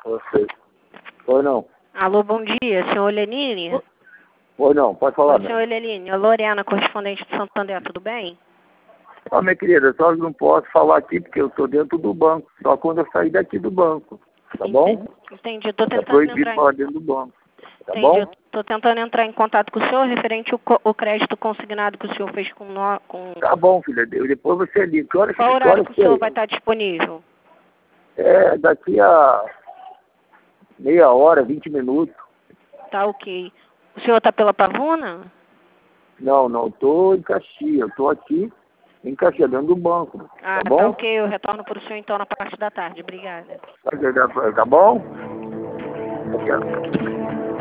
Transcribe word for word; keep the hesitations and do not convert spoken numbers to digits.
Você. Oi, não. Alô, bom dia, senhor Lenine? Oi, não, pode falar, Oi, né? senhor Lenine, é Lorena, correspondente de Santander, tudo bem? Ó, minha querida, só não posso falar aqui porque eu tô dentro do banco. Só quando eu sair daqui do banco. Tá bom? Entendi, tô É tentando proibido entrar em... falar dentro do banco. Tá Entendi, bom? tô tentando entrar em contato com o senhor referente ao co- o crédito consignado que o senhor fez com nós, com... Tá bom, filha. Eu- Depois você liga. Que horas Qual que horário horas que o que senhor é? vai estar disponível? É, daqui a meia hora, vinte minutos. Tá ok. O senhor tá pela Pavuna? Não, não, eu tô em Caxias. Eu tô aqui em Caxias, dentro do banco. Ah, Tá tá bom? ok, eu retorno para o senhor então na parte da tarde, obrigada. Tá, tá bom? Tá.